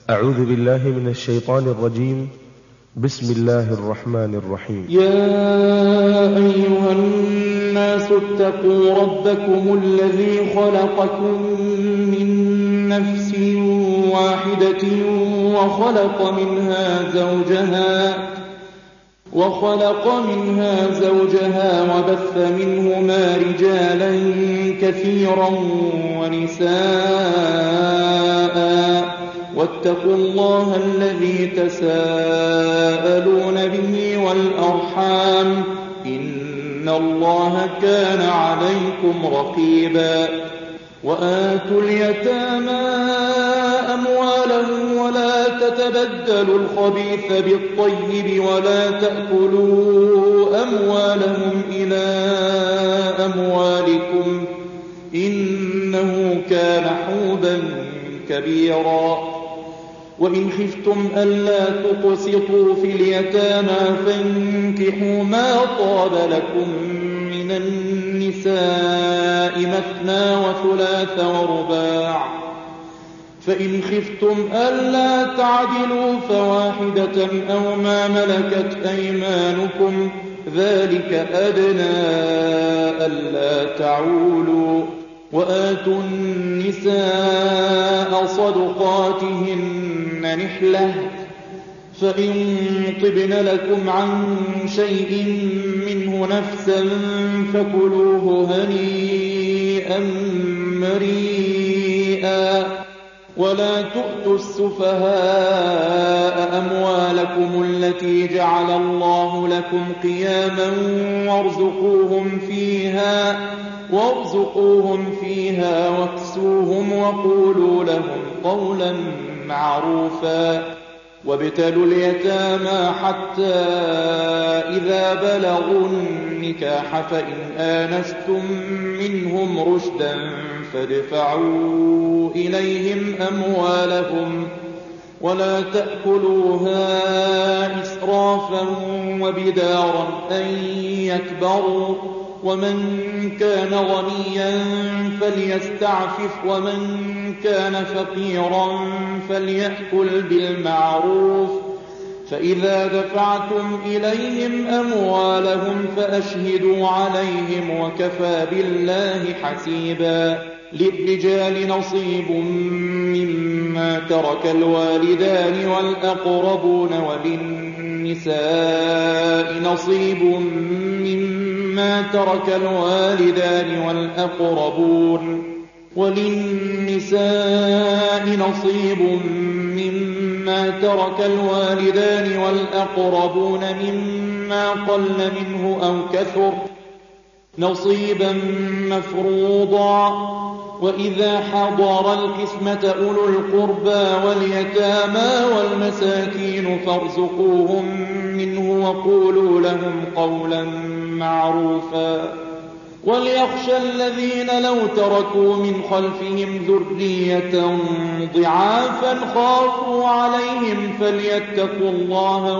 أعوذ بالله من الشيطان الرجيم. بسم الله الرحمن الرحيم. يا أيها الناس اتقوا ربكم الذي خلقكم من نفس واحدة وخلق منها زوجها وبث منهما رجالا كثيرا ونساء واتقوا الله الذي تساءلون به والأرحام إن الله كان عليكم رقيبا. وآتوا اليتامى أموالهم ولا تتبدلوا الخبيث بالطيب ولا تأكلوا أموالهم إلى أموالكم إنه كان حوبا كبيرا. وإن خفتم ألا تقسطوا في اليتامى فانكحوا ما طاب لكم من النساء مثنى وثلاث ورباع، فإن خفتم ألا تعدلوا فواحدة أو ما ملكت أيمانكم ذلك أدنى ألا تعولوا. وآتوا النساء صدقاتهن نحلة، فإن طبن لكم عن شيء منه نفسا فكلوه هنيئا مريئا. ولا تؤتوا السفهاء أموالكم التي جعل الله لكم قياما وارزقوهم فيها واكسوهم وقولوا لهم قولا معروفا. وابتلوا اليتامى حتى إذا بلغوا النكاح فإن آنستم منهم رشدا فادفعوا إليهم أموالهم ولا تأكلوها إسرافا وبدارا أن يكبروا. ومن كان غنيا فليستعفف ومن كان فقيرا فليأكل بالمعروف. فإذا دفعتم إليهم أموالهم فأشهدوا عليهم وكفى بالله حسيبا. للرجال نصيب مما ترك الوالدان والأقربون وللنساء نصيب مما ترك الوالدان والأقربون مما قل منه أو كثر نصيبا مفروضا. وإذا حضر القسمة أولو القربى واليتامى والمساكين فارزقوهم منه وقولوا لهم قولا معروفا. وليخشى الذين لو تركوا من خلفهم ذرية ضعافا خافوا عليهم فليتقوا الله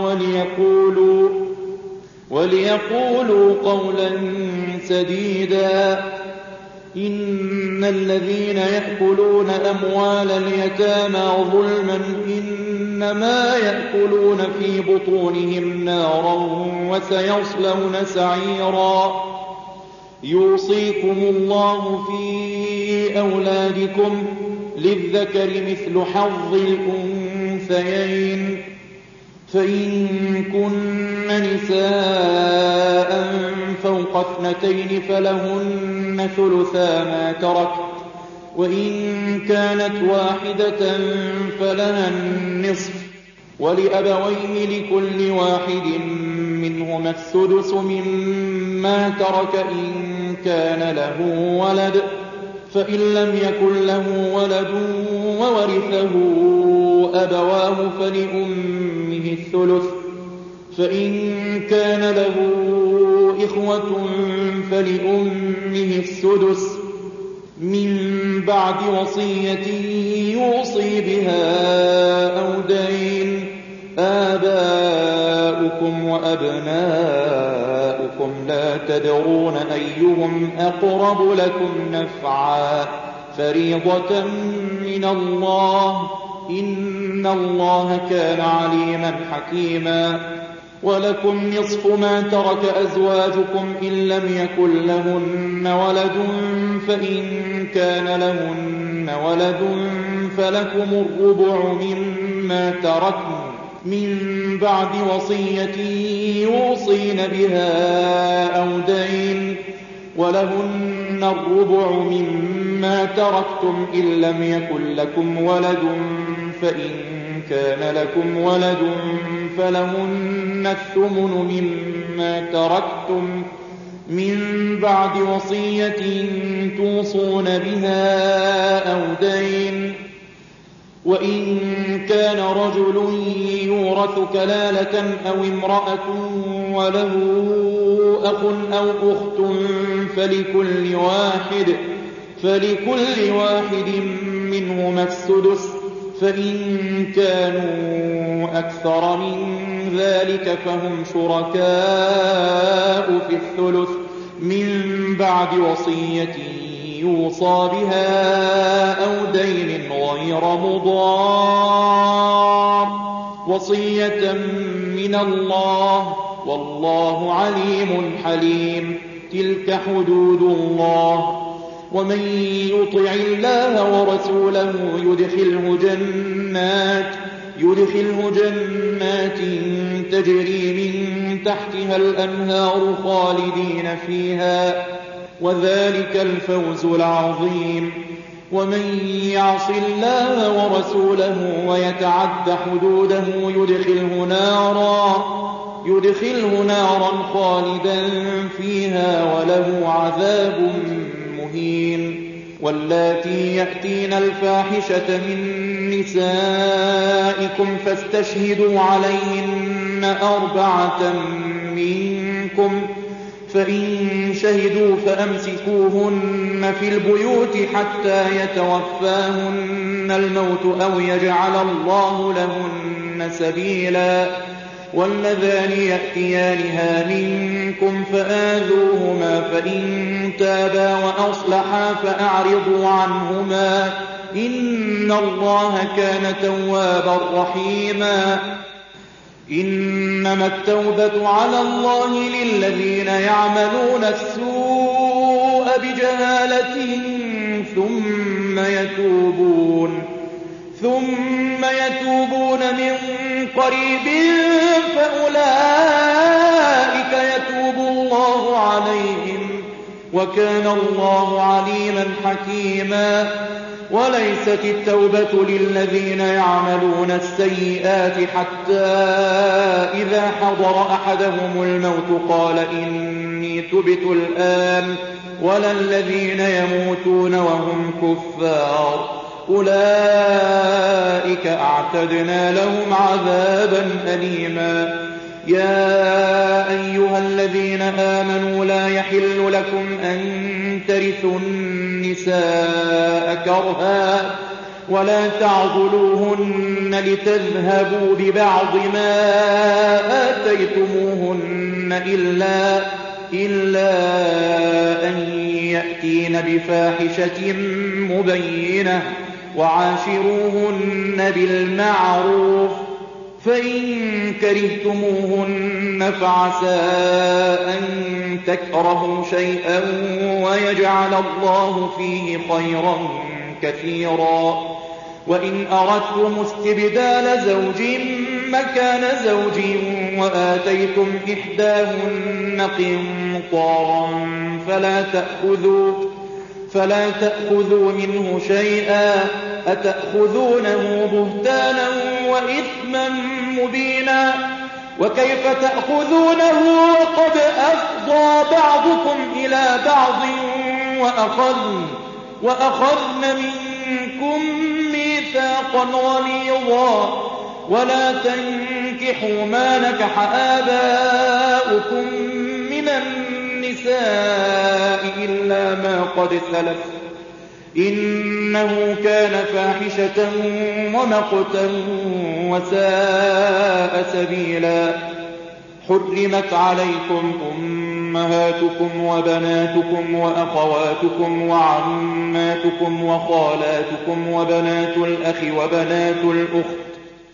وليقولوا قولا سديدا. إن الذين يأكلون أموال اليتامى ظلما إنما يأكلون في بطونهم نارا وسيصلون سعيرا. يوصيكم الله في أولادكم للذكر مثل حظ الأنثيين. فإن كن نساء فوق 2 فلهن ثلثا ما ترك، وإن كانت واحدة فلها النصف، ولأبويه لكل واحد منهما السدس مما ترك إن كان له ولد، فإن لم يكن له ولد وورثه أبواه فلأمه الثلث، فإن كان له إخوة فلأمه السدس من بعد وصية يوصي بها أو دين. آباؤكم وأبناؤكم لا تدرون أيهم أقرب لكم نفعا فريضة من الله إن إن الله كان عليما حكيما. ولكم نصف ما ترك أزواجكم إن لم يكن لهن ولد، فإن كان لهن ولد فلكم الربع مما تركن من بعد وصية يوصين بها أو دين، ولهن الربع مما تركتم إن لم يكن لكم ولد، فإن كان لكم ولد فلهن الثمن مما تركتم من بعد وصية توصون بها أو دين. وإن كان رجل يورث كلالة أو امرأة وله أخ أو أخت فلكل واحد منهما السدس، فإن كانوا أكثر من ذلك فهم شركاء في الثلث من بعد وصية يوصى بها أو دين غير مضار، وصية من الله، والله عليم حليم. تلك حدود الله، ومن يطع الله ورسوله يدخله جنات تجري من تحتها الأنهار خالدين فيها، وذلك الفوز العظيم. ومن يعص الله ورسوله ويتعد حدوده يدخله نارا خالدا فيها وله عذاب مهين. واللاتي يأتين الفاحشة من نسائكم فاستشهدوا عليهن 4 منكم، فإن شهدوا فأمسكوهن في البيوت حتى يتوفاهن الموت أو يجعل الله لهن سبيلا. واللذان يأتيانها منكم فآذوهما، فإن تابا وأصلحا فأعرضوا عنهما، إن الله كان توابا رحيما. إنما التوبة على الله للذين يعملون السوء بجهالة ثم يتوبون من قريب فأولئك يتوب الله عليهم، وكان الله عليما حكيما. وليست التوبة للذين يعملون السيئات حتى إذا حضر أحدهم الموت قال إني تبت الآن، ولا الذين يموتون وهم كفار، أولئك أعتدنا لهم عذابا أليما. يا أيها الذين آمنوا لا يحل لكم أن ترثوا النساء كرها ولا تعضلوهن لتذهبوا ببعض ما آتيتموهن إلا أن يأتين بفاحشة مبينة، وعاشروهن بالمعروف، فإن كرهتموهن فعسى أن تكرهوا شيئا ويجعل الله فيه خيرا كثيرا. وإن أردتم استبدال زوج مكان زوج وآتيتم إحداهن قنطارا فلا تأخذوا منه شيئا، أتأخذونه بهتانا وإثما مبينا. وكيف تأخذونه وقد أفضى بعضكم إلى بعض وأخذن منكم ميثاقا غليظا. ولا تنكحوا ما نكح آباؤكم من النساء إلا ما قد سلف، إنه كان فاحشة ومقتا وساء سبيلا. حرمت عليكم أمهاتكم وبناتكم وأخواتكم وعماتكم وخالاتكم وبنات الأخ وبنات الأخت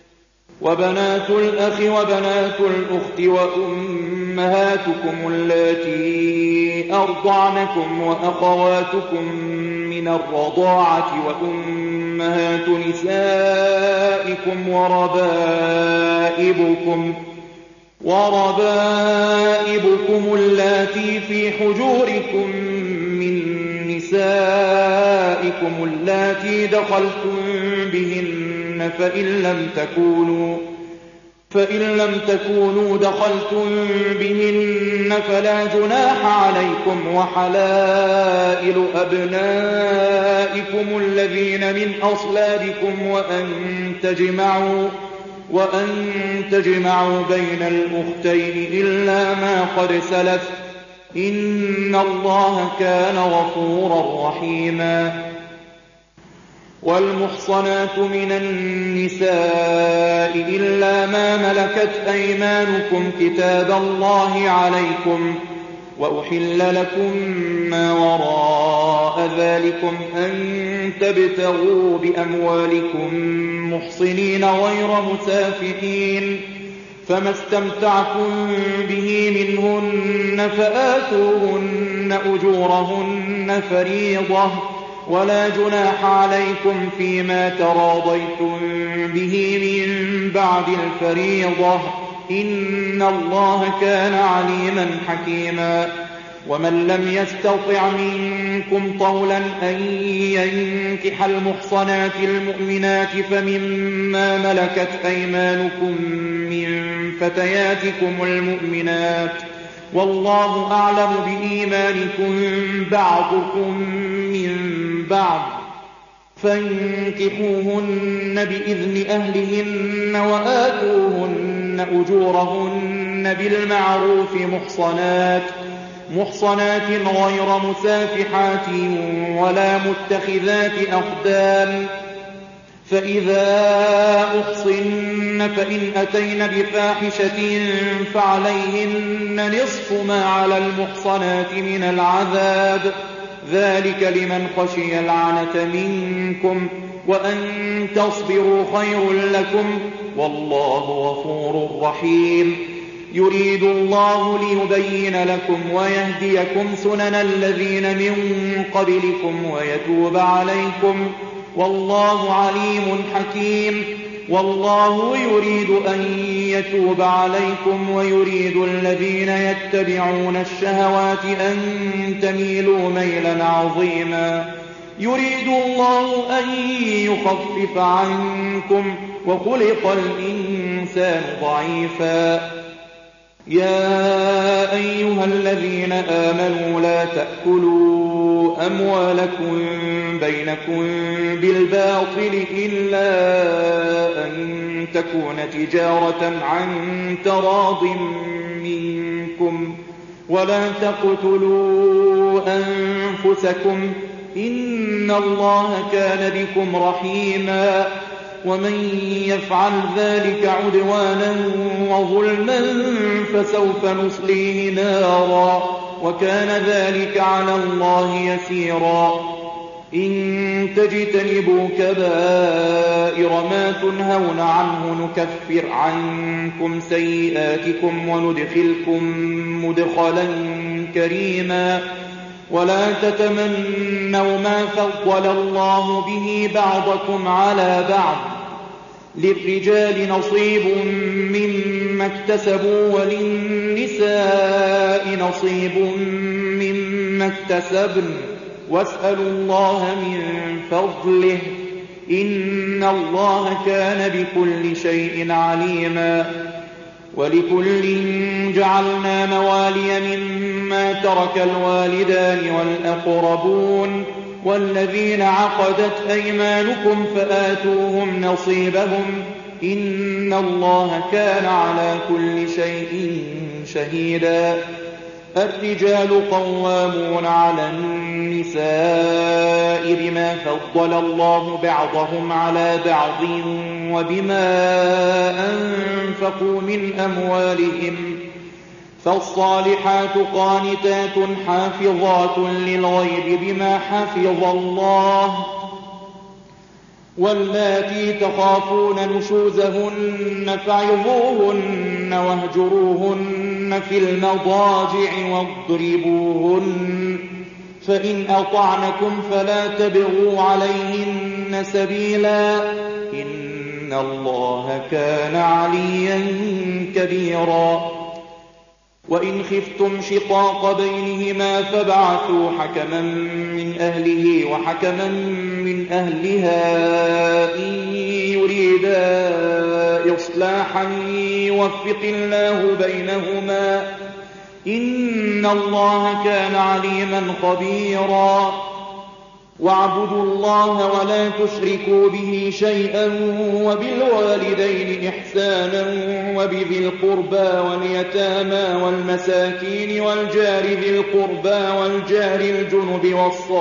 وبنات الأخ وبنات الأخت وأمهاتكم اللاتي أرضعنكم وأخواتكم من الرضاعة وأمهات نسائكم وربائبكم اللاتي في حجوركم من نسائكم اللاتي دخلتم بهن فإن لم تكونوا دخلتم بهن فلا جناح عليكم وحلائل أبنائكم الذين من أصلابكم وأن تجمعوا بين الأختين إلا ما قد سلف إن الله كان غفورا رحيما. والمحصنات من النساء إلا ما ملكت أيمانكم كتاب الله عليكم وأحل لكم ما وراء ذلكم أن تبتغوا بأموالكم محصنين غير مسافحين فما استمتعتم به منهن فآتوهن أجورهن فريضة ولا جناح عليكم فيما تراضيتم به من بعد الفريضة إن الله كان عليما حكيما. ومن لم يستطع منكم طولا أن ينكح المحصنات المؤمنات فمما ملكت أيمانكم من فتياتكم المؤمنات والله أعلم بإيمانكم بعضكم من بعض فانكحوهن بإذن أهلهن وآتوهن أجورهن بالمعروف محصنات غير مسافحات ولا متخذات أخدان فإذا أحصن فإن أتين بفاحشة فعليهن نصف ما على المحصنات من العذاب ذلك لمن خشي العنة منكم وأن تصبروا خير لكم والله غفور رحيم. يريد الله ليبين لكم ويهديكم سنن الذين من قبلكم ويتوب عليكم والله عليم حكيم. والله يريد أن يتوب عليكم ويريد الذين يتبعون الشهوات أن تميلوا ميلا عظيما. يريد الله أن يخفف عنكم وخلق الإنسان ضعيفا. يا أيها الذين آمنوا لا تأكلوا أموالكم بينكم بالباطل إلا أن تكون تجارة عن تراض منكم ولا تقتلوا أنفسكم إن الله كان بكم رحيما. ومن يفعل ذلك عدوانا وظلما فسوف نصليه نارا وكان ذلك على الله يسيرا. إن تجتنبوا كبائر ما تنهون عنه نكفر عنكم سيئاتكم وندخلكم مدخلا كريما. ولا تتمنوا ما فضل الله به بعضكم على بعض للرجال نصيب مما اكتسبوا وللنساء نصيب مما اكتسبن واسألوا الله من فضله إن الله كان بكل شيء عليما. ولكل جعلنا موالي مما ترك الوالدان والأقربون والذين عقدت أيمانكم فآتوهم نصيبهم إن الله كان على كل شيء شهيدا. الرجال قوامون على النساء بما فضل الله بعضهم على بعض وبما أنفقوا من أموالهم فالصالحات قانتات حافظات للغيب بما حفظ الله واللاتي تخافون نشوزهن فعظوهن واهجروهن في المضاجع واضربوهن، فإن أطعنكم فلا تبغوا عليهن سبيلا، إن الله كان عليا كبيرا. وإن خفتم شقاق بينهما فابعثوا حكما من أهله وحكما من أهلها إن يريدا إصلاحا يوفق الله بينهما، إن الله كان عليما خبيرا. واعبدوا الله ولا تشركوا به شيئا، وبالوالدين إحسانا، وبذي القربى واليتامى والمساكين والجار ذي القربى والجار الجنب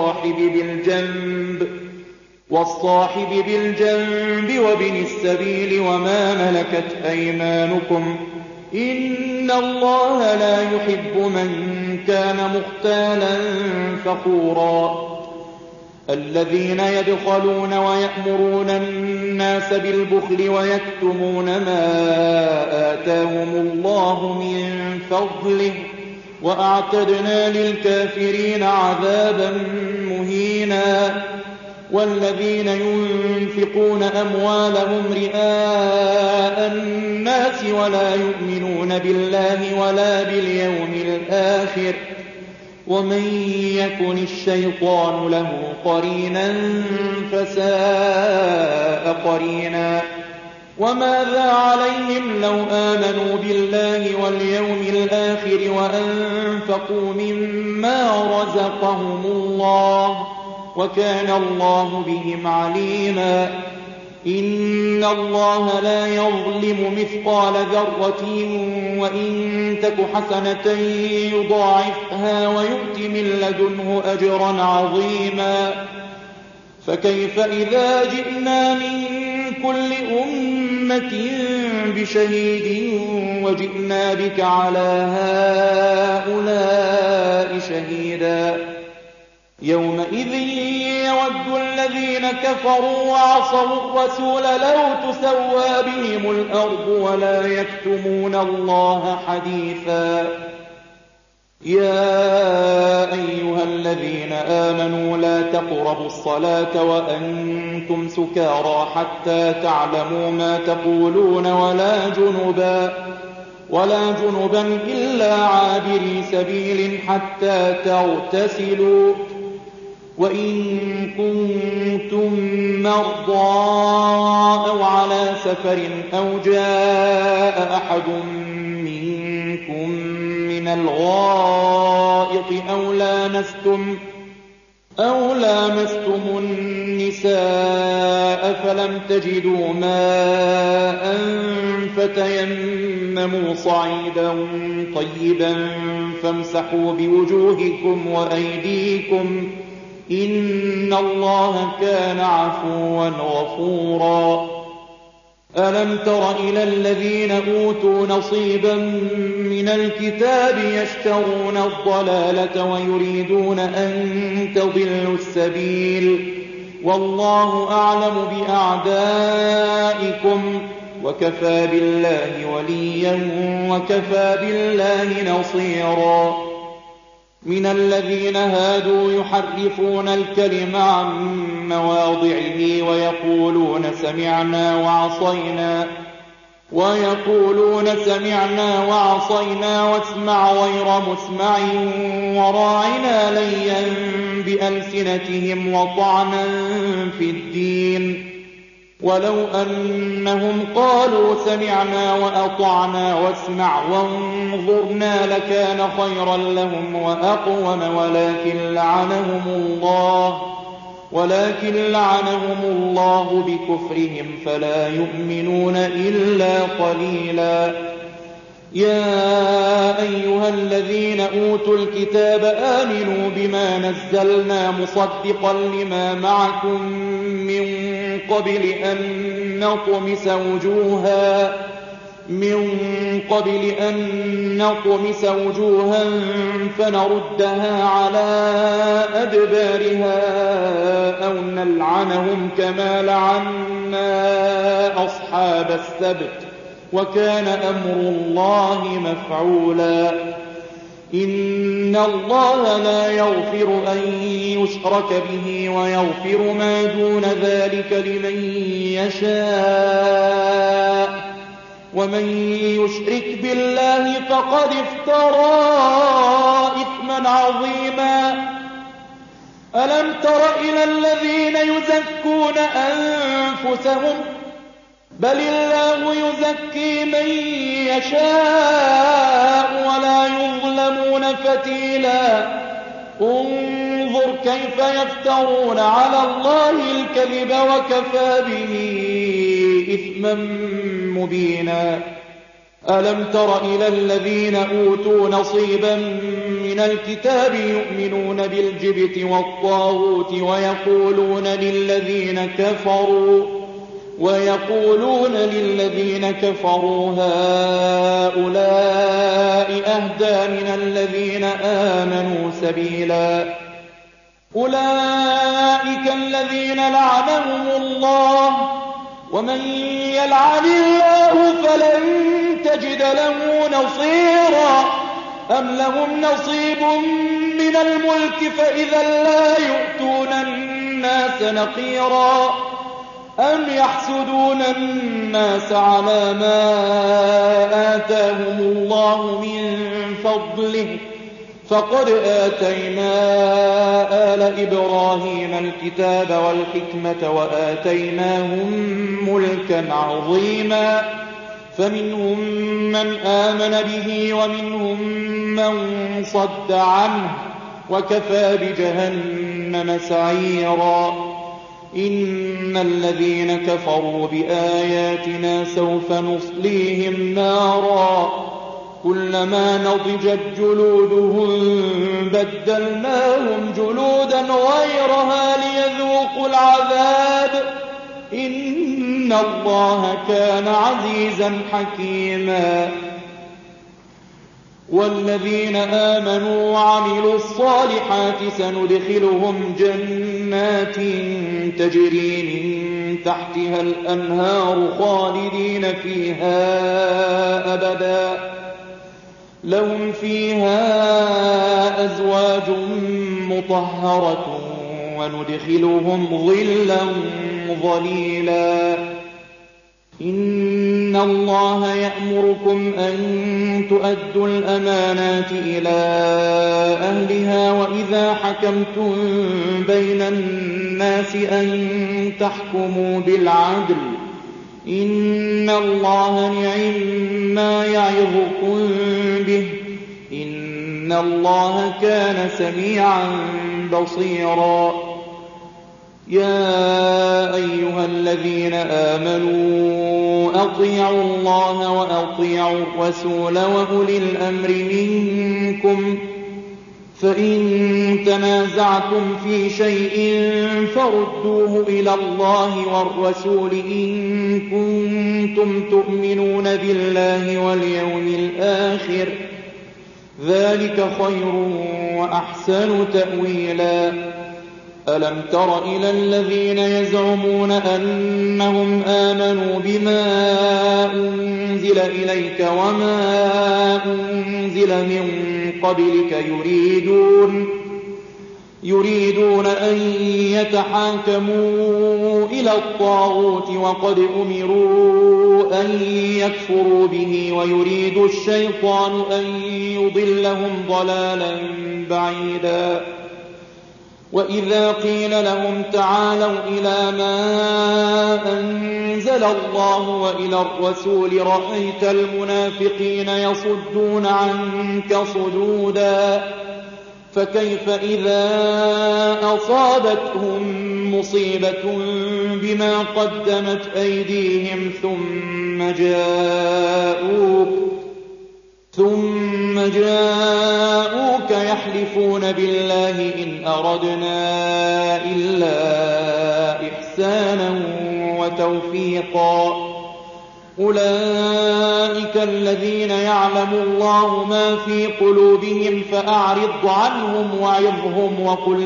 والصاحب بالجنب وابن السبيل وما ملكت أيمانكم، إن الله لا يحب من كان مختالا فخورا. الذين يبخلون ويأمرون الناس بالبخل ويكتمون ما آتاهم الله من فضله، وأعتدنا للكافرين عذابا مهينا. والذين ينفقون أموالهم رئاء الناس ولا يؤمنون بالله ولا باليوم الآخر، ومن يكن الشيطان له قرينا فساء قرينا. وماذا عليهم لو آمنوا بالله واليوم الآخر وأنفقوا مما رزقهم الله، وكان الله بهم عليما. إن الله لا يظلم مثقال ذرة، وإن تك حسنة يضاعفها ويؤت من لدنه أجرا عظيما. فكيف إذا جئنا من كل أمة بشهيد وجئنا بك على هؤلاء شهيدا؟ يومئذ يود الذين كفروا وعصوا الرسول لو تسوى بهم الأرض ولا يكتمون الله حديثا. يا أيها الذين آمنوا لا تقربوا الصلاة وأنتم سكارى حتى تعلموا ما تقولون ولا جنبا إلا عابري سبيل حتى تغتسلوا، وإن كنتم مرضى أو على سفر أو جاء أحد منكم من الغائط أو لامستم النساء فلم تجدوا ماء فتيمموا صعيدا طيبا فامسحوا بوجوهكم وأيديكم، إن الله كان عفوا غفورا. ألم تر إلى الذين أوتوا نصيبا من الكتاب يشترون الضلالة ويريدون أن تضلوا السبيل، والله أعلم بأعدائكم، وكفى بالله وليا وكفى بالله نصيرا. من الذين هادوا يحرفون الكلم عن مواضعه ويقولون سمعنا وعصينا واسمع غير مسمع وراعنا ليا بألسنتهم وطعنا في الدين، ولو أنهم قالوا سمعنا وأطعنا واسمع وانظرنا لكان خيرا لهم وأقوم، ولكن لعنهم الله بكفرهم فلا يؤمنون إلا قليلا. يا أيها الذين أوتوا الكتاب آمنوا بما نزلنا مصدقا لما معكم من قبل أن نطمس وجوها من قبل أن نطمس وجوها فنردها على أدبارها أو نلعنهم كما لعنا أصحاب السبت وكان أمر الله مفعولا إن الله لا يغفر أن يشرك به ويغفر ما دون ذلك لمن يشاء ومن يشرك بالله فقد افترى إثما عظيما ألم تر إلى الذين يزكون أنفسهم بل الله يزكي من يشاء ولا يظلمون فتيلا انظر كيف يفترون على الله الكذب وكفى به إثما مبينا ألم تر إلى الذين أوتوا نصيبا من الكتاب يؤمنون بالجبت والطاغوت ويقولون للذين كفروا هؤلاء أهدى من الذين آمنوا سبيلا أولئك الذين لعنهم الله ومن يلعن الله فلن تجد له نصيرا أم لهم نصيب من الملك فإذا لا يؤتون الناس نقيرا أم يحسدون الناس على ما آتاهم الله من فضله فقد آتينا آل إبراهيم الكتاب والحكمة وآتيناهم ملكا عظيما فمنهم من آمن به ومنهم من صد عنه وكفى بجهنم سعيرا إن الذين كفروا بآياتنا سوف نصليهم نارا كلما نضجت جلودهم بدلناهم جلودا غيرها ليذوقوا العذاب إن الله كان عزيزا حكيما والذين آمنوا وعملوا الصالحات سندخلهم جنات تجري من تحتها الأنهار خالدين فيها أبدا لهم فيها أزواج مطهرة وندخلهم ظلا ظليلا إن الله يأمركم أن تؤدوا الأمانات إلى أهلها وإذا حكمتم بين الناس أن تحكموا بالعدل إن الله نعم يعظكم به إن الله كان سميعا بصيرا يا أيها الذين آمنوا أطيعوا الله وأطيعوا الرسول وأولي الأمر منكم فإن تنازعتم في شيء فردوه إلى الله والرسول إن كنتم تؤمنون بالله واليوم الآخر ذلك خير وأحسن تأويلا ألم تر إلى الذين يزعمون أنهم آمنوا بما أنزل إليك وما أنزل من قبلك يريدون أن يتحاكموا إلى الطاغوت وقد أمروا أن يكفروا به ويريد الشيطان أن يضلهم ضلالا بعيدا وإذا قيل لهم تعالوا إلى ما أنزل الله وإلى الرسول رأيت المنافقين يصدون عنك صدودا فكيف إذا أصابتهم مصيبة بما قدمت أيديهم ثم جاءوك يحلفون بالله إن أردنا إلا إحسانا وتوفيقا أولئك الذين يعلم الله ما في قلوبهم فأعرض عنهم وعظهم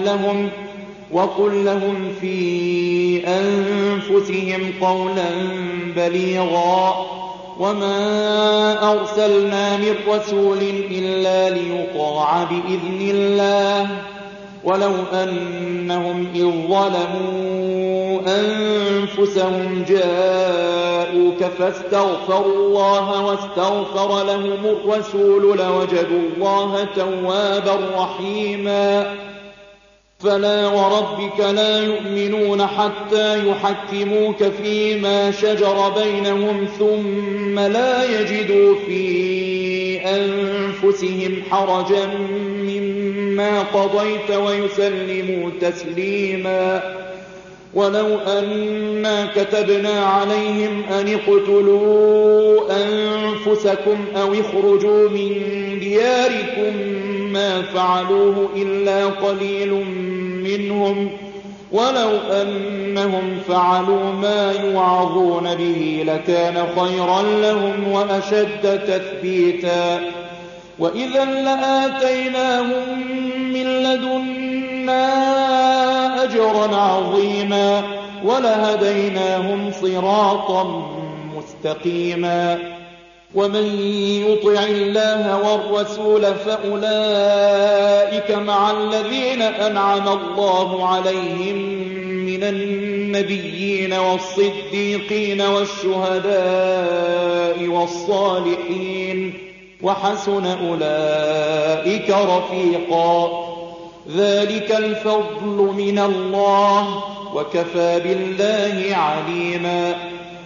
وقل لهم في أنفسهم قولا بليغا وما أرسلنا من رسول إلا ليطاع بإذن الله ولو أنهم إذ ظلموا أنفسهم جاءوك فاستغفروا الله واستغفر لهم الرسول لوجدوا الله توابا رحيما فلا وربك لا يؤمنون حتى يحكموك فيما شجر بينهم ثم لا يجدوا في أنفسهم حرجا مما قضيت ويسلموا تسليما ولو أنا كتبنا عليهم أن اقتلوا أنفسكم أو اخرجوا من دياركم ما فعلوه إلا قليل منهم ولو أنهم فعلوا ما يوعظون به لكان خيرا لهم وأشد تثبيتا وإذا لآتيناهم من لدنا أجرا عظيما ولهديناهم صراطا مستقيما ومن يطع الله والرسول فأولئك مع الذين أنعم الله عليهم من النبيين والصديقين والشهداء والصالحين وحسن أولئك رفيقا ذلك الفضل من الله وكفى بالله عليما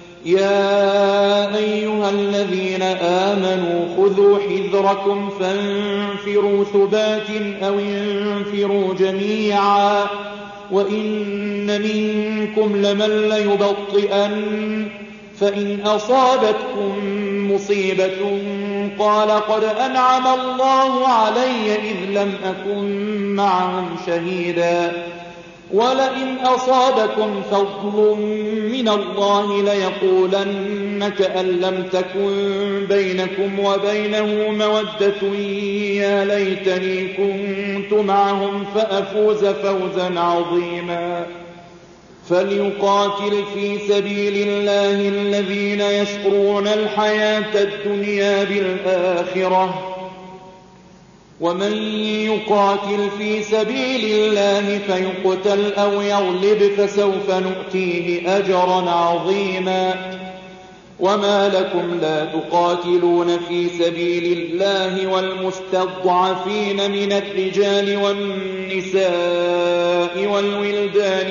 يا أيها الذين آمنوا خذوا حذركم فانفروا ثبات أو انفروا جميعا وإن منكم لمن ليبطئن فإن أصابتكم مصيبة قال قد أنعم الله علي إذ لم أكن معهم شهيدا ولئن أصابكم فضل من الله ليقولن كأن لم تكن بينكم وبينه مودة يا ليتني كنت معهم فأفوز فوزا عظيما فليقاتل في سبيل الله الذين يشرون الحياة الدنيا بالآخرة ومن يقاتل في سبيل الله فيقتل أو يغلب فسوف نؤتيه أجرا عظيما وما لكم لا تقاتلون في سبيل الله والمستضعفين من الرجال والنساء والولدان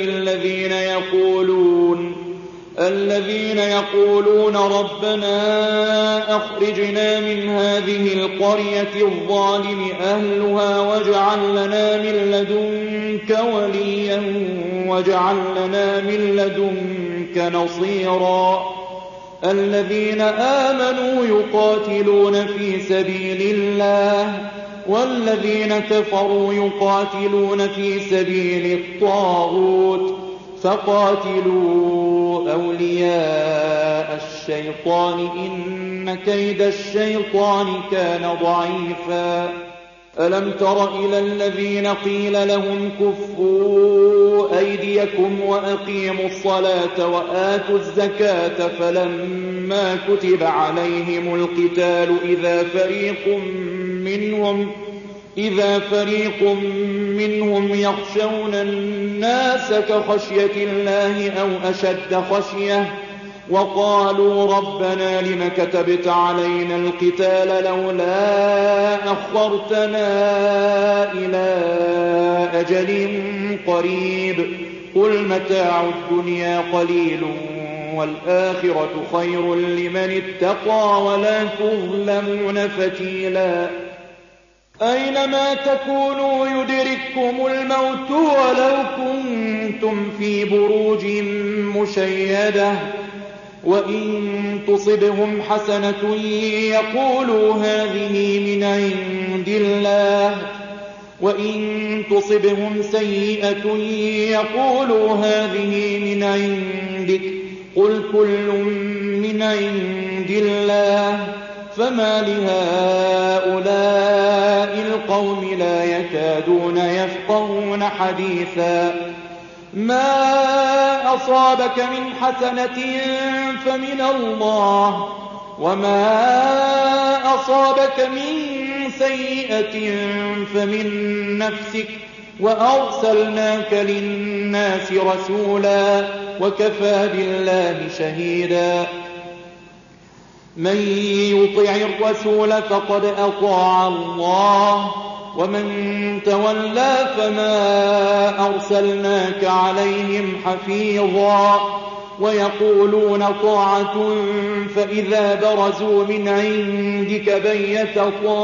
الذين يقولون ربنا أخرجنا من هذه القرية الظالم أهلها واجعل لنا من لدنك وليا واجعل لنا من لدنك نصيرا الذين آمنوا يقاتلون في سبيل الله والذين كفروا يقاتلون في سبيل الطاغوت فقاتلوا أولياء الشيطان إن كيد الشيطان كان ضعيفا ألم تر إلى الذين قيل لهم كفوا أيديكم وأقيموا الصلاة وآتوا الزكاة فلما كتب عليهم القتال إذا فريق منهم يخشون الناس كخشية الله أو أشد خشية وقالوا ربنا لم كتبت علينا القتال لولا أخرتنا إلى أجل قريب قل متاع الدنيا قليل والآخرة خير لمن اتقى ولا تظلمون فتيلا أينما تكونوا يدرككم الموت ولو كنتم في بروج مشيدة وإن تصبهم حسنة يقولوا هذه من عند الله وإن تصبهم سيئة يقولوا هذه من عندك قل كل من عند عند الله فما لهؤلاء القوم لا يكادون يفقهون حديثا ما أصابك من حسنة فمن الله وما أصابك من سيئة فمن نفسك وأرسلناك للناس رسولا وكفى بالله شهيدا من يطع الرسول فقد أطاع الله ومن تولى فما أرسلناك عليهم حفيظا ويقولون طاعة فإذا برزوا من عندك بيت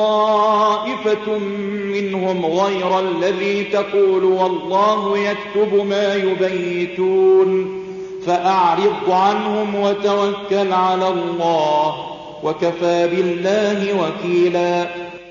طائفة منهم غير الذي تقول والله يكتب ما يبيتون فأعرض عنهم وتوكل على الله وكفى بالله وكيلا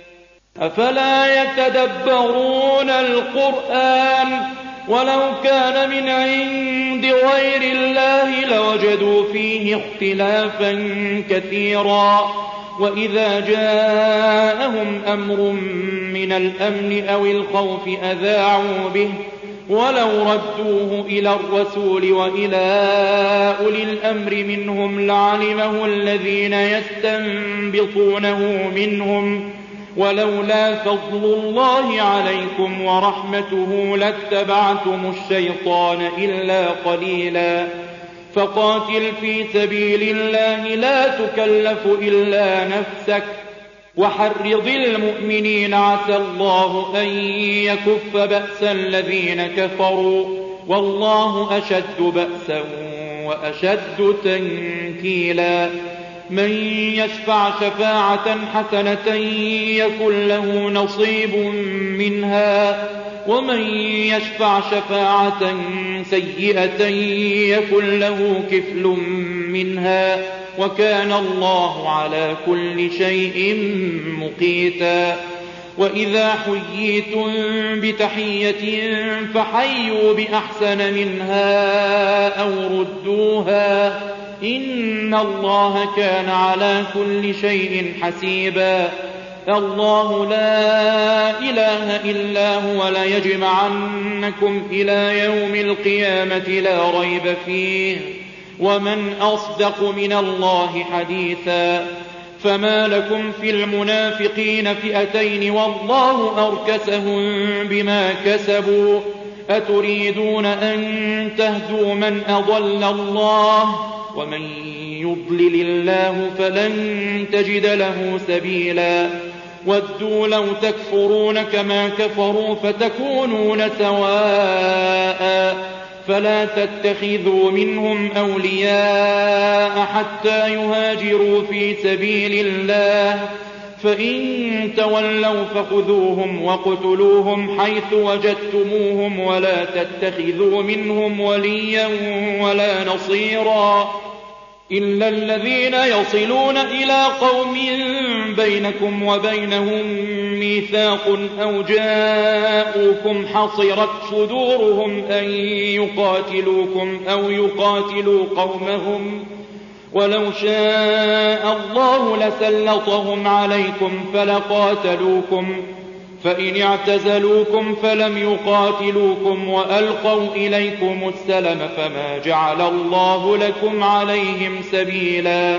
أفلا يتدبرون القرآن ولو كان من عند غير الله لوجدوا فيه اختلافا كثيرا وإذا جاءهم أمر من الأمن أو الخوف أذاعوا به ولو ردوه إلى الرسول وإلى أولي الأمر منهم لعلمه الذين يستنبطونه منهم ولولا فضل الله عليكم ورحمته لاتبعتم الشيطان إلا قليلا فقاتل في سبيل الله لا تكلف إلا نفسك وحرض المؤمنين عسى الله أن يكف بأس الذين كفروا والله أشد بأسا وأشد تنكيلا من يشفع شفاعة حسنة يكن له نصيب منها ومن يشفع شفاعة سيئة يكن له كفل منها وكان الله على كل شيء مقيتا وإذا حييتم بتحية فحيوا بأحسن منها أو ردوها إن الله كان على كل شيء حسيبا الله لا إله إلا هو ليجمعنكم إلى يوم القيامة لا ريب فيه ومن أصدق من الله حديثا فما لكم في المنافقين فئتين والله أركسهم بما كسبوا أتريدون أن تهدوا من أضل الله ومن يضلل الله فلن تجد له سبيلا ودوا لو تكفرون كما كفروا فتكونون سواء فلا تتخذوا منهم أولياء حتى يهاجروا في سبيل الله فإن تولوا فخذوهم وقتلوهم حيث وجدتموهم ولا تتخذوا منهم وليا ولا نصيرا إلا الذين يصلون إلى قوم بينكم وبينهم ميثاق أو جاءوكم حصرت صدورهم أن يقاتلوكم أو يقاتلوا قومهم ولو شاء الله لسلطهم عليكم فلقاتلوكم فإن اعتزلوكم فلم يقاتلوكم وألقوا إليكم السلم فما جعل الله لكم عليهم سبيلا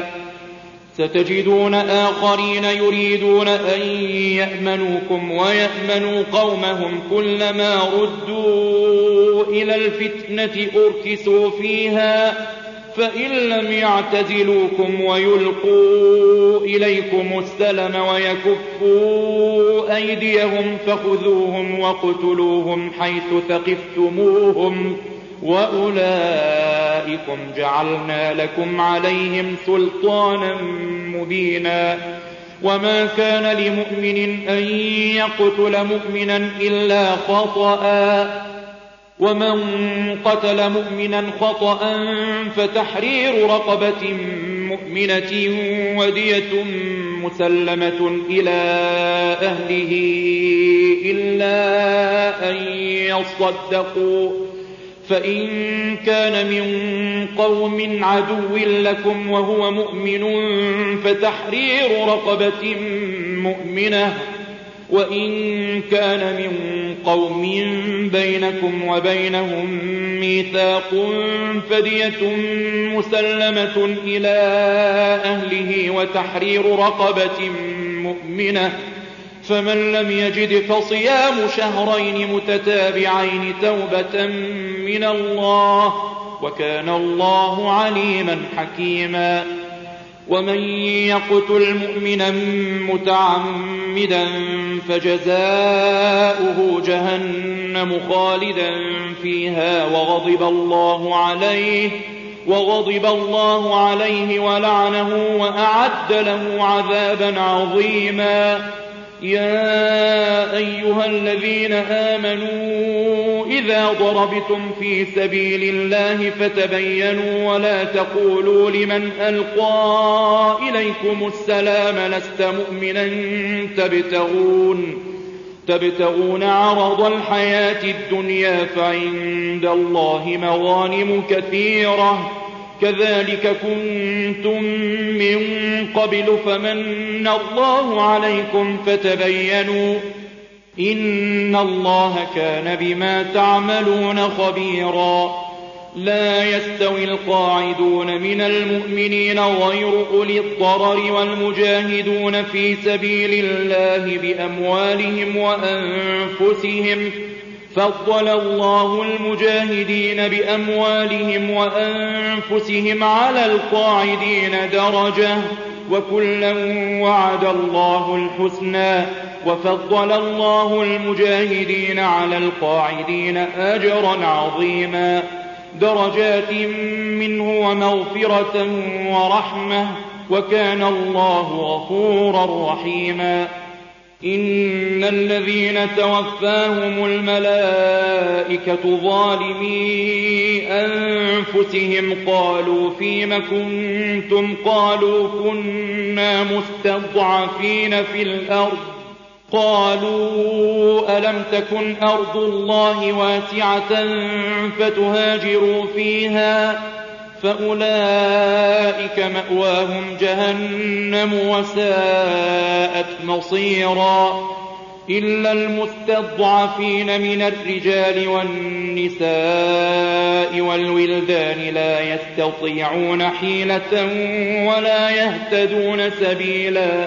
ستجدون آخرين يريدون أن يأمنوكم ويأمنوا قومهم كلما ردوا إلى الفتنة أركسوا فيها فإن لم يعتزلوكم ويلقوا إليكم السلم ويكفوا أيديهم فخذوهم وقتلوهم حيث ثقفتموهم وأولئكم جعلنا لكم عليهم سلطانا مبينا وما كان لمؤمن أن يقتل مؤمنا إلا خطأ ومن قتل مؤمنا خطأ فتحرير رقبة مؤمنة ودية مسلمة إلى أهله إلا أن يصدقوا فإن كان من قوم عدو لكم وهو مؤمن فتحرير رقبة مؤمنة، وإن كان من قوم بينكم وبينهم ميثاق فدية مسلمة إلى أهله وتحرير رقبة مؤمنة، فمن لم يجد فصيام شهرين متتابعين توبة من الله، وكان الله عليما حكيما. ومن يقتل مؤمنا متعمدا فجزاؤه جهنم خالدا فيها وغضب الله عليه ولعنه وأعد له عذابا عظيما. يا أيها الذين آمنوا إذا ضربتم في سبيل الله فتبينوا ولا تقولوا لمن ألقى إليكم السلام لست مؤمنا تبتغون عرض الحياة الدنيا فعند الله مغانم كثيرة كذلك كنتم من قبل فمن الله عليكم فتبينوا إن الله كان بما تعملون خبيرا. لا يستوي القاعدون من المؤمنين غير أولي الضرر والمجاهدون في سبيل الله بأموالهم وأنفسهم، فضل الله المجاهدين بأموالهم وأنفسهم على القاعدين درجة، وكلا وعد الله الحسنى، وفضل الله المجاهدين على القاعدين أجرا عظيما، درجات منه ومغفرة ورحمة، وكان الله غفورا رحيما. إن الذين توفاهم الملائكة ظالمي أنفسهم قالوا فيم كنتم قالوا كنا مستضعفين في الأرض قالوا ألم تكن أرض الله واسعة فتهاجروا فيها فأولئك مأواهم جهنم وساءت مصيرا. إلا المستضعفين من الرجال والنساء والولدان لا يستطيعون حيلة ولا يهتدون سبيلا،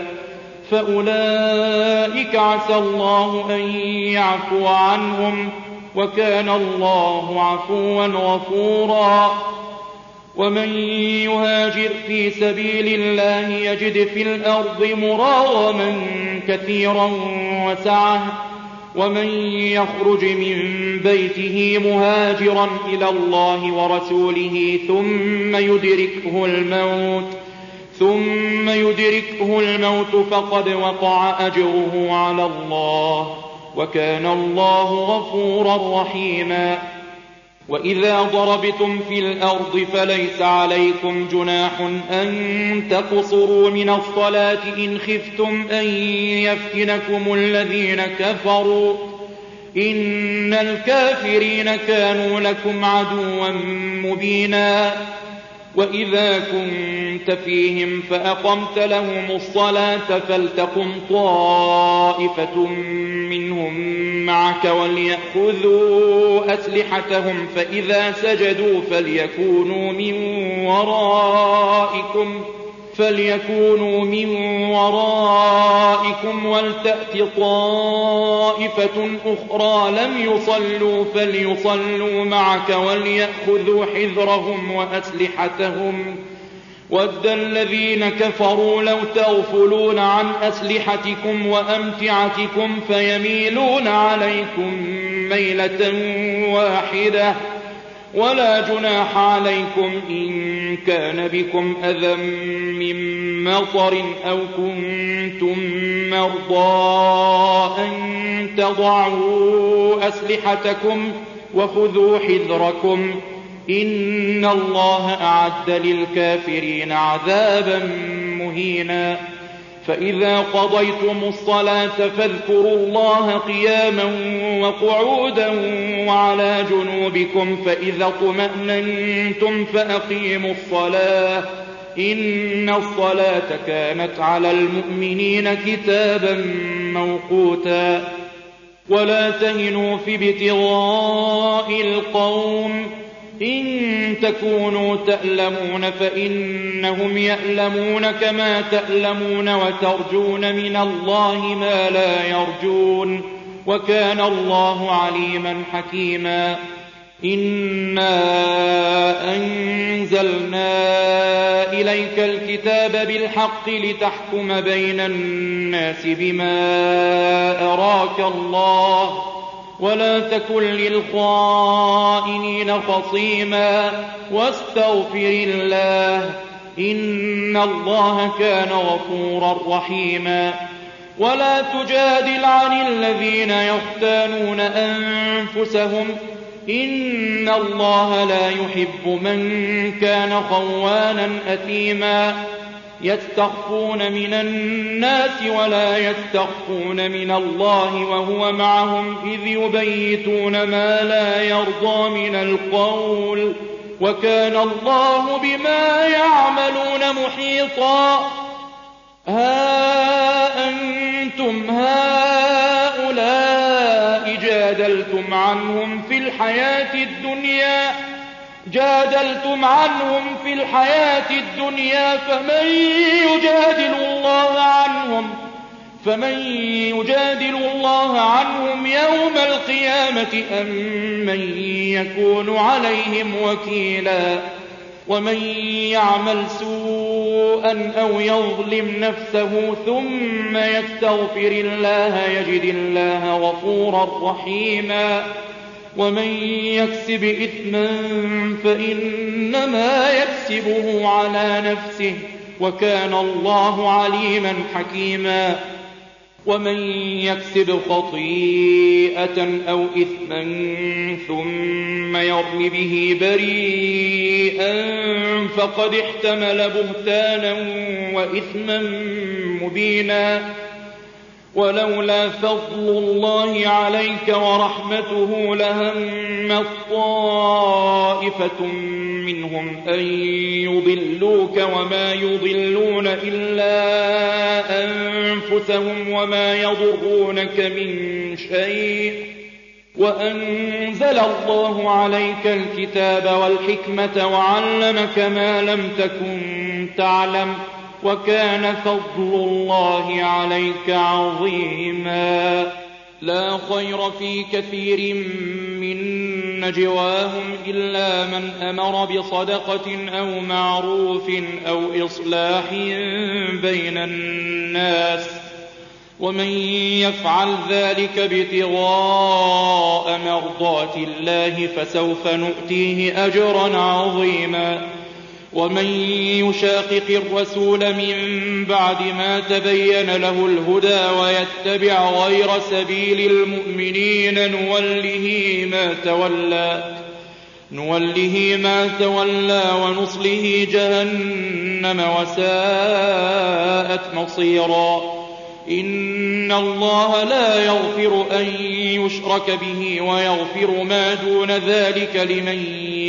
فأولئك عسى الله أن يعفو عنهم، وكان الله عفوا غفورا. ومن يهاجر في سبيل الله يجد في الأرض مراغما كثيرا وسعة، ومن يخرج من بيته مهاجرا إلى الله ورسوله ثم يدركه الموت فقد وقع أجره على الله، وكان الله غفورا رحيما. وإذا ضربتم في الأرض فليس عليكم جناح أن تقصروا من الصلاة إن خفتم أن يفتنكم الذين كفروا، إن الكافرين كانوا لكم عدوا مبينا. وإذا كنت فيهم فأقمت لهم الصلاة فلتقم طائفة منهم معك وليأخذوا أسلحتهم فإذا سجدوا فليكونوا من ورائكم ولتأت طائفة أخرى لم يصلوا فليصلوا معك وليأخذوا حذرهم وأسلحتهم. ود الذين كفروا لو تغفلون عن أسلحتكم وأمتعتكم فيميلون عليكم ميلة واحدة، ولا جناح عليكم إن كان بكم أذى من مطر أو كنتم مرضى أن تضعوا أسلحتكم وخذوا حذركم، إن الله أعد للكافرين عذابا مهينا. فإذا قضيتم الصلاة فاذكروا الله قياما وقعودا وعلى جنوبكم فإذا اطمأننتم فأقيموا الصلاة إن الصلاة كانت على المؤمنين كتابا موقوتا ولا تهنوا في ابتغاء القوم إن تكونوا تألمون فإنهم يألمون كما تألمون وترجون من الله ما لا يرجون وكان الله عليما حكيما إنا أنزلنا إليك الكتاب بالحق لتحكم بين الناس بما أراك الله ولا تكن للخائنين خصيما واستغفر الله إن الله كان غفورا رحيما ولا تجادل عن الذين يختانون أنفسهم إن الله لا يحب من كان خوانا أثيما يستخفون من الناس ولا يستخفون من الله وهو معهم إذ يبيتون ما لا يرضى من القول وكان الله بما يعملون محيطا ها أنتم هؤلاء جادلتم عنهم في الحياة الدنيا فمن يجادل الله عنهم يوم القيامة أم من يكون عليهم وكيلا ومن يعمل سوءا أو يظلم نفسه ثم يستغفر الله يجد الله غفورا رحيما ومن يكسب إثما فإنما يكسبه على نفسه وكان الله عليما حكيما ومن يكسب خطيئة أو إثما ثم يرم به بريئا فقد احتمل بهتانا وإثما مبينا ولولا فضل الله عليك ورحمته لهم طائفة منهم أن يضلوك وما يضلون إلا أنفسهم وما يضرونك من شيء وأنزل الله عليك الكتاب والحكمة وعلمك ما لم تكن تعلم وكان فضل الله عليك عظيما لا خير في كثير من نجواهم إلا من أمر بصدقة أو معروف أو إصلاح بين الناس ومن يفعل ذلك ابتغاء مرضات الله فسوف نؤتيه أجرا عظيما ومن يشاقق الرسول من بعد ما تبين له الهدى ويتبع غير سبيل المؤمنين نوله ما تولى ونصله جهنم وساءت مصيرا إن الله لا يغفر أن يشرك به ويغفر ما دون ذلك لمن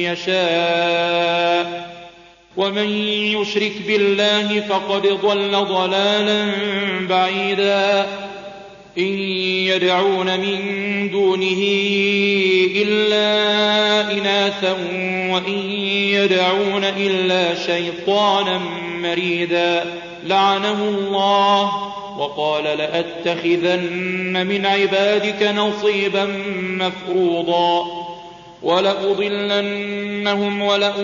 يشاء ومن يشرك بالله فقد ضل ضلالا بعيدا إن يدعون من دونه إلا إناثا وإن يدعون إلا شيطانا مريدا لعنه الله وقال لأتخذن من عبادك نصيبا مفروضا ولأضلنهم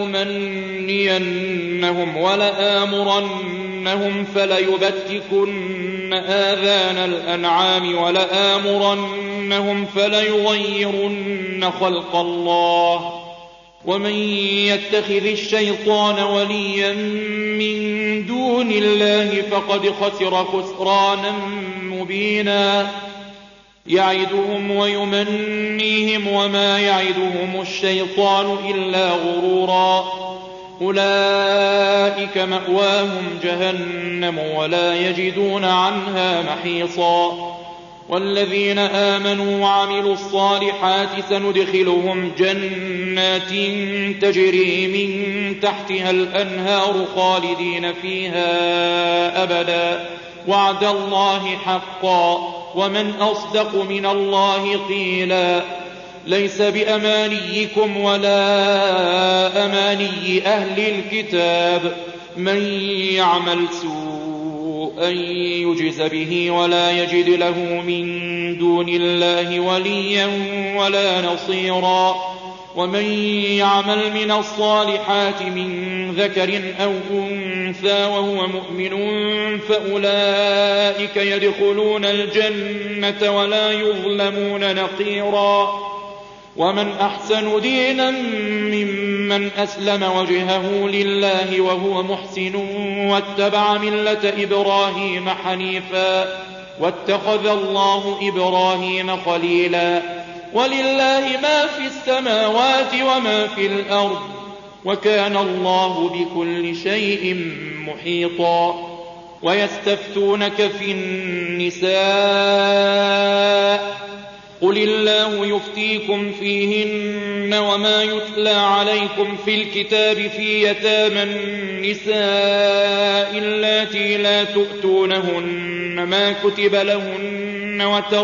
ولأمنينهم ولآمرنهم فليبتكن آذان الأنعام ولآمرنهم فليغيرن خلق الله ومن يتخذ الشيطان وليا من دون الله فقد خسر خسرانا مبينا يعدهم ويمنيهم وما يعدهم الشيطان إلا غرورا أولئك مأواهم جهنم ولا يجدون عنها محيصا. والذين آمنوا وعملوا الصالحات سندخلهم جنات تجري من تحتها الأنهار خالدين فيها أبدا وعد الله حقا ومن أصدق من الله قيلا. ليس بأمانيكم ولا أماني أهل الكتاب من يعمل سوءا يجز به ولا يجد له من دون الله وليا ولا نصيرا. ومن يعمل من الصالحات من ذكر أو أنثى وهو مؤمن فأولئك يدخلون الجنة ولا يظلمون نقيرا. ومن أحسن دينا ممن أسلم وجهه لله وهو محسن واتبع ملة إبراهيم حنيفا واتخذ الله إبراهيم خليلا. ولله ما في السماوات وما في الأرض وكان الله بكل شيء محيطا. ويستفتونك في النساء قل الله يفتيكم فيهن وما يتلى عليكم في الكتاب في يتامى النساء اللاتي لا تؤتونهن ما كتب لهن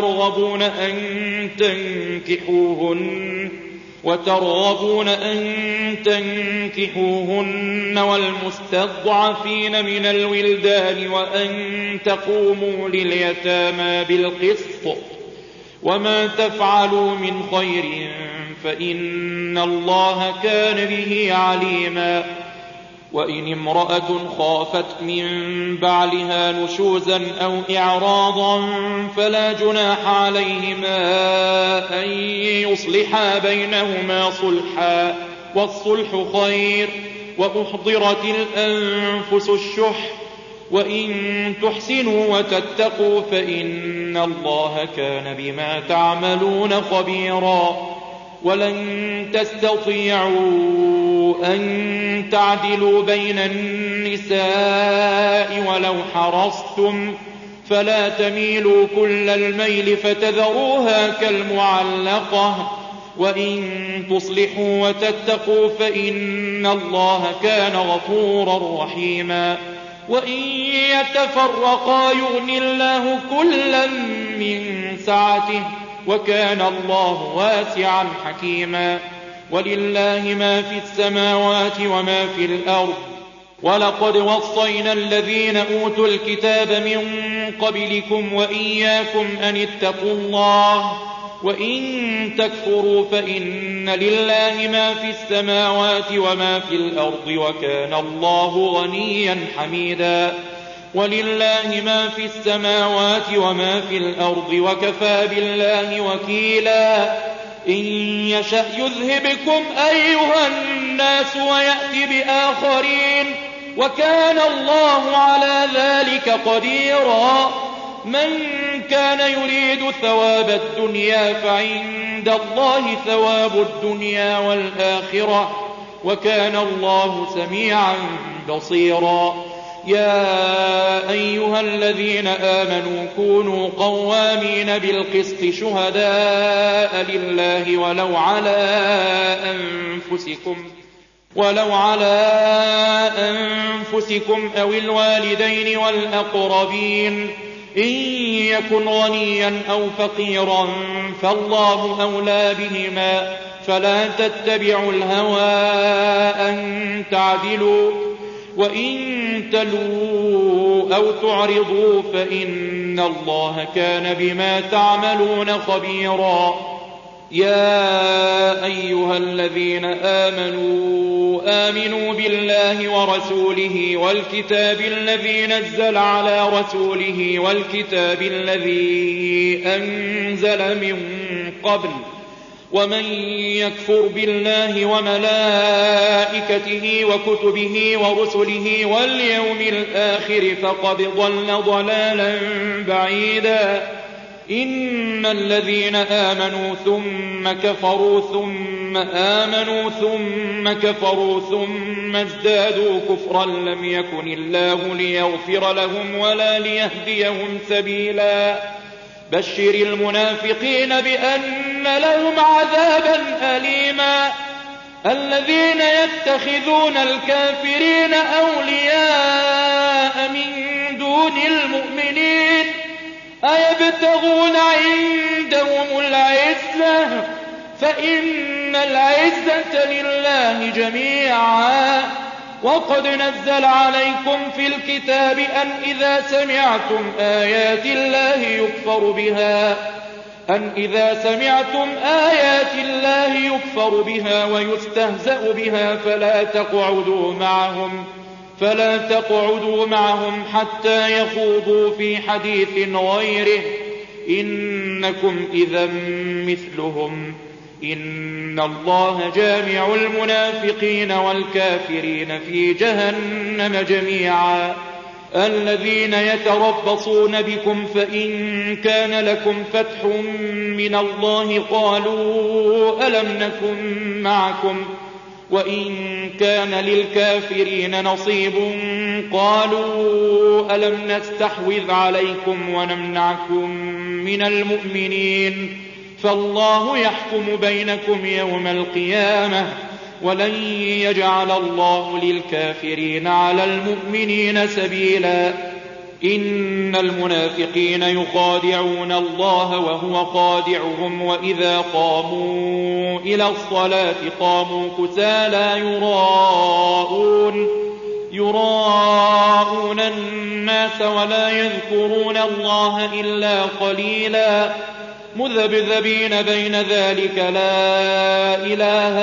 وترغبون أن تنكحوهن والمستضعفين من الولدان وأن تقوموا لليتامى بالقسط وما تفعلوا من خير فإن الله كان به عليما. وإن امرأة خافت من بعلها نشوزا أو إعراضا فلا جناح عليهما أن يصلحا بينهما صلحا والصلح خير. وأحضرت الأنفس الشح وإن تحسنوا وتتقوا فإن الله كان بما تعملون خبيرا. ولن تستطيعوا أن تعدلوا بين النساء ولو حرصتم فلا تميلوا كل الميل فتذروها كالمعلقة. وإن تصلحوا وتتقوا فإن الله كان غفورا رحيما. وإن يتفرقا يغن الله كلا من سعته وكان الله واسعا حكيما. ولله ما في السماوات وما في الأرض. ولقد وصينا الذين أوتوا الكتاب من قبلكم وإياكم أن اتقوا الله وإن تكفروا فإن لله ما في السماوات وما في الأرض وكان الله غنيا حميدا. ولله ما في السماوات وما في الأرض وكفى بالله وكيلا. إن يشأ يذهبكم أيها الناس ويأتي بآخرين وكان الله على ذلك قديرا. من كان يريد ثواب الدنيا فعند الله ثواب الدنيا والآخرة وكان الله سميعا بصيرا. يا أيها الذين آمنوا كونوا قوامين بالقسط شهداء لله ولو على أنفسكم أو الوالدين والأقربين إن يكن غنيا أو فقيرا فالله أولى بهما فلا تتبعوا الهوى أن تعدلوا وإن تلووا أو تعرضوا فإن الله كان بما تعملون خبيرا. يا أيها الذين آمنوا بالله ورسوله والكتاب الذي نزل على رسوله والكتاب الذي أنزل من قبل ومن يكفر بالله وملائكته وكتبه ورسله واليوم الآخر فقد ضل ضلالا بعيدا. إن الذين آمنوا ثم كفروا ثم آمنوا ثم كفروا ثم ازدادوا كفرا لم يكن الله ليغفر لهم ولا ليهديهم سبيلا بشر المنافقين بأن لهم عذابا أليما الذين يتخذون الكافرين أولياء من دون المؤمنين أيبتغون عندهم العزة فإن العزة لله جميعا وقد نزل عليكم في الكتاب أن إذا سمعتم آيات الله يكفر بها ويستهزأ بها فلا تقعدوا معهم حتى يخوضوا في حديث غيره إنكم إذا مثلهم إن الله جامع المنافقين والكافرين في جهنم جميعا الذين يتربصون بكم فإن كان لكم فتح من الله قالوا ألم نكن معكم وإن كان للكافرين نصيب قالوا ألم نستحوذ عليكم ونمنعكم من المؤمنين فالله يحكم بينكم يوم القيامة ولن يجعل الله للكافرين على المؤمنين سبيلا إن المنافقين يخادعون الله وهو خادعهم وإذا قاموا إلى الصلاة قاموا كسالى يراءون الناس ولا يذكرون الله إلا قليلا مذبذبين بين ذلك لا إله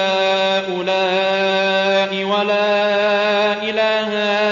هؤلاء ولا إله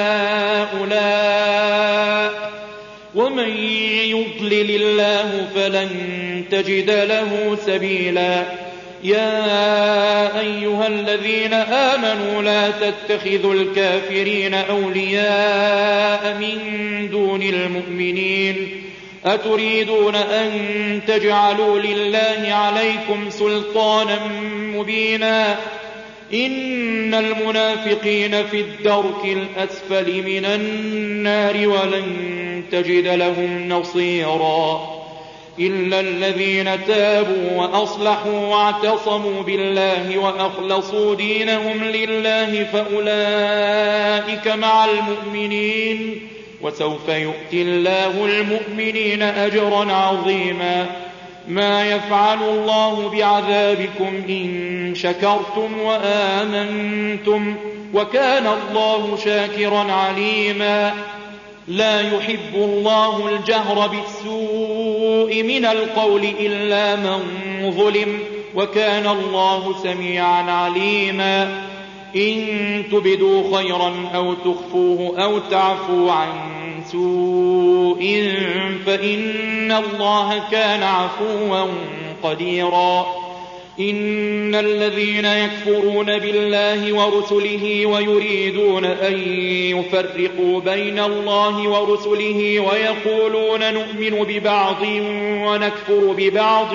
هؤلاء ومن يضلل الله فلن تجد له سبيلا يا أيها الذين آمنوا لا تتخذوا الكافرين أولياء من دون المؤمنين أتريدون أن تجعلوا لله عليكم سلطانا مبينا إن المنافقين في الدرك الأسفل من النار ولن تجد لهم نصيرا إلا الذين تابوا وأصلحوا واعتصموا بالله وأخلصوا دينهم لله فأولئك مع المؤمنين وسوف يؤتي الله المؤمنين أجرا عظيما ما يفعل الله بعذابكم إن شكرتم وآمنتم وكان الله شاكرا عليما لا يحب الله الجهر بالسوء من القول إلا من ظلم وكان الله سميعا عليما إن تبدوا خيرا أو تخفوه أو تعفوا عن سوء فإن الله كان عفوا قديرا إن الذين يكفرون بالله ورسله ويريدون أن يفرقوا بين الله ورسله ويقولون نؤمن ببعض ونكفر ببعض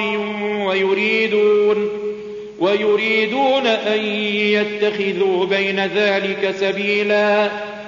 ويريدون أن يتخذوا بين ذلك سبيلا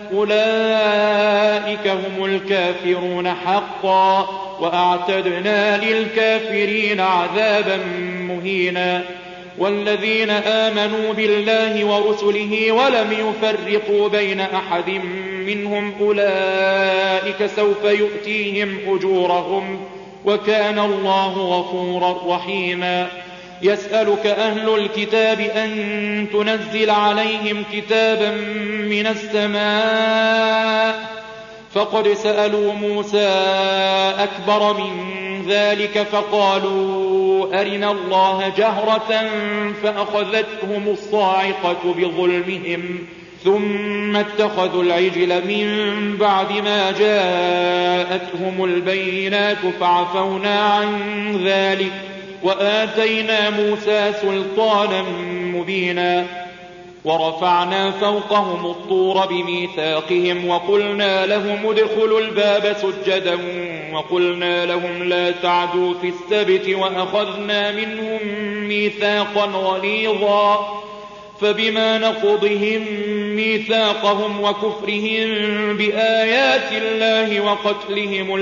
أولئك هم الكافرون حقا وأعتدنا للكافرين عذابا مهينا والذين آمنوا بالله ورسله ولم يفرقوا بين أحد منهم أولئك سوف يؤتيهم أجورهم وكان الله غفورا رحيما يسألك أهل الكتاب أن تنزل عليهم كتابا من السماء فقد سألوا موسى أكبر من ذلك فقالوا أرنا الله جهرة فأخذتهم الصاعقة بظلمهم ثم اتخذوا العجل من بعد ما جاءتهم البينات فعفونا عن ذلك وآتينا موسى سلطانا مبينا ورفعنا فوقهم الطور بميثاقهم وقلنا لهم ادخلوا الباب سجدا وقلنا لهم لا تعدوا في السبت وأخذنا منهم ميثاقا غليظا فبما نقضهم ميثاقهم وكفرهم بآيات الله وقتلهم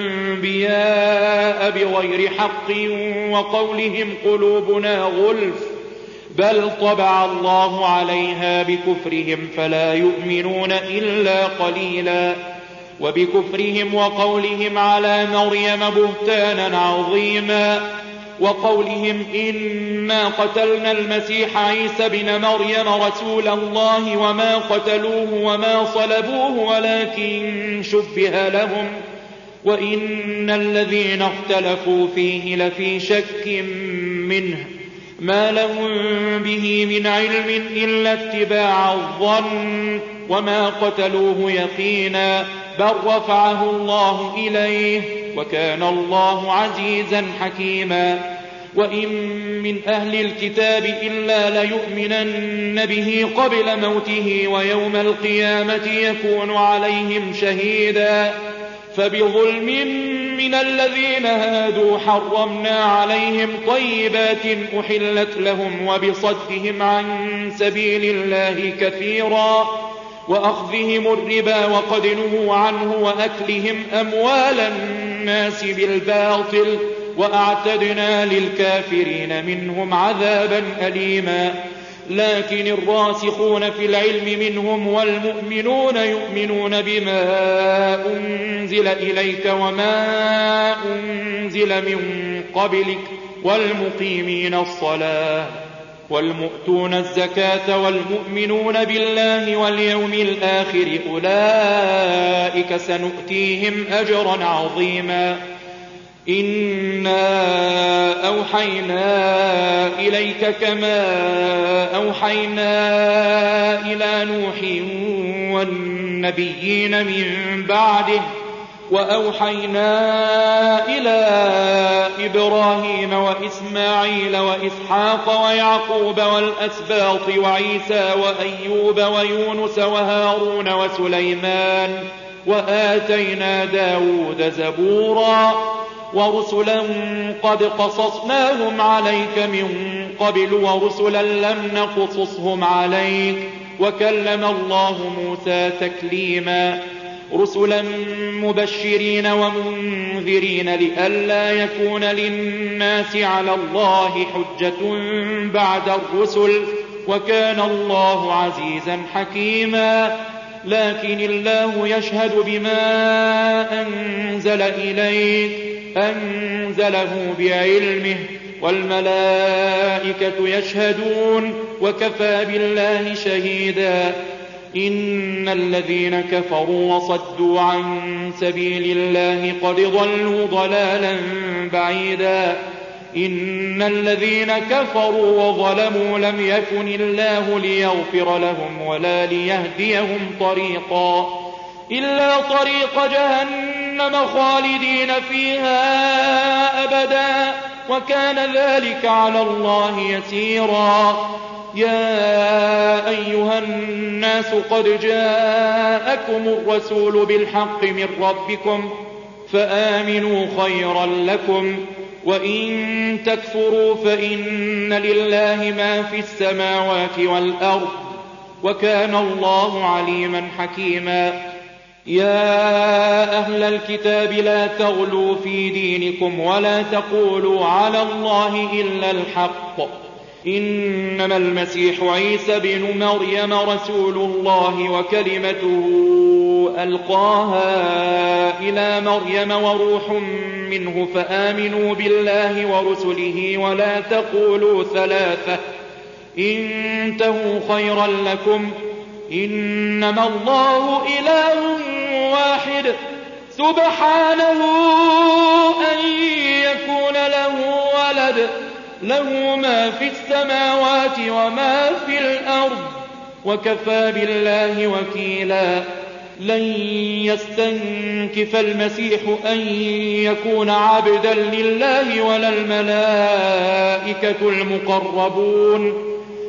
الأنبياء بغير حق وقولهم قلوبنا غلف بل طبع الله عليها بكفرهم فلا يؤمنون إلا قليلا وبكفرهم وقولهم على مريم بهتانا عظيما وقولهم إنا قتلنا المسيح عيسى بن مريم رسول الله وما قتلوه وما صلبوه ولكن شبه لهم وإن الذين اختلفوا فيه لفي شك منه ما لهم به من علم إلا اتباع الظن وما قتلوه يقينا بل رفعه الله إليه وكان الله عزيزا حكيما وإن من أهل الكتاب إلا ليؤمنن به قبل موته ويوم القيامة يكون عليهم شهيدا فبظلم من الذين هادوا حرمنا عليهم طيبات أحلت لهم وبصدهم عن سبيل الله كثيرا وأخذهم الربا وقد نهوا عنه وأكلهم أموال الناس بالباطل وأعتدنا للكافرين منهم عذابا أليما لكن الراسخون في العلم منهم والمؤمنون يؤمنون بما أنزل إليك وما أنزل من قبلك والمقيمين الصلاة والمؤتون الزكاة والمؤمنون بالله واليوم الآخر أولئك سنؤتيهم أجرا عظيما إنا أوحينا إليك كما أوحينا إلى نوح والنبيين من بعده وأوحينا إلى إبراهيم وإسماعيل وإسحاق ويعقوب والأسباط وعيسى وأيوب ويونس وهارون وسليمان وآتينا داود زبورا ورسلا قد قصصناهم عليك من قبل ورسلا لم نقصصهم عليك وكلم الله موسى تكليما رسلا مبشرين ومنذرين لئلا يكون للناس على الله حجة بعد الرسل وكان الله عزيزا حكيما لكن الله يشهد بما أنزل إليك أنزله بعلمه والملائكة يشهدون وكفى بالله شهيدا إن الذين كفروا وصدوا عن سبيل الله قد ضلوا ضلالا بعيدا إن الذين كفروا وظلموا لم يكن الله ليغفر لهم ولا ليهديهم طريقا إلا طريق جهنم خالدين فيها أبدا وكان ذلك على الله يسيرا يا أيها الناس قد جاءكم الرسول بالحق من ربكم فآمنوا خيرا لكم وإن تكفروا فإن لله ما في السماوات والأرض وكان الله عليما حكيما يا أهل الكتاب لا تغلوا في دينكم ولا تقولوا على الله إلا الحق إنما المسيح عيسى بن مريم رسول الله وكلمته ألقاها إلى مريم وروح منه فآمنوا بالله ورسله ولا تقولوا ثلاثة انتهوا خيرا لكم إنما الله إله واحد سبحانه أن يكون له ولد له ما في السماوات وما في الأرض وكفى بالله وكيلا لن يستنكف المسيح أن يكون عبدا لله ولا الملائكة المقربون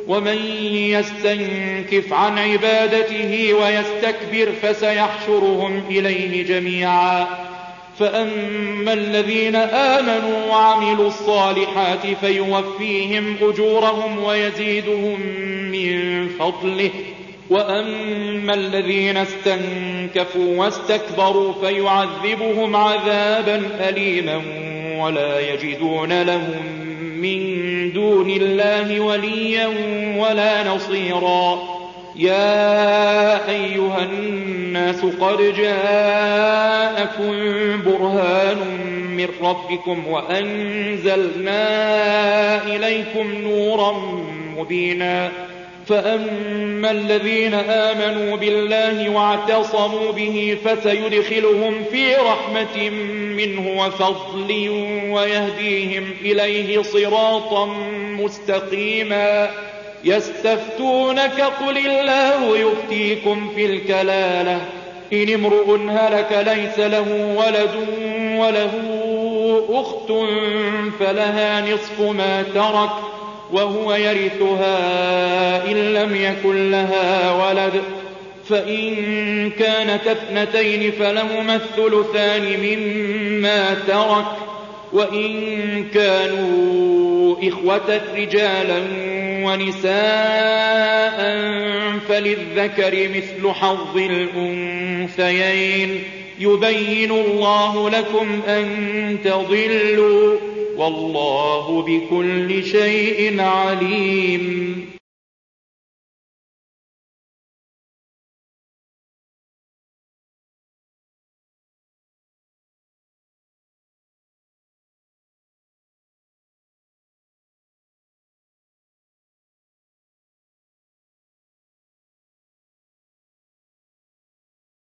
ومن يستنكف عن عبادته ويستكبر فسيحشرهم إليه جميعا فأما الذين آمنوا وعملوا الصالحات فيوفيهم أجورهم ويزيدهم من فضله وأما الذين استنكفوا واستكبروا فيعذبهم عذابا أليما ولا يجدون لهم من دون الله وليا ولا نصيرا. يا أيها الناس قد جاءكم برهان من ربكم وأنزلنا إليكم نورا مبينا فأما الذين آمنوا بالله واعتصموا به فسيدخلهم في رحمة منه وفضل ويهديهم إليه صراطا مستقيما. يستفتونك قل الله يفتيكم في الكلالة إن امرؤ هلك ليس له ولد وله أخت فلها نصف ما ترك وهو يرثها إن لم يكن لها ولد فإن كانت اثنتين فلهما الثلثان مما ترك وإن كانوا إخوة رجالا ونساء فللذكر مثل حظ الأنثيين يبين الله لكم أن تضلوا والله بكل شيء عليم.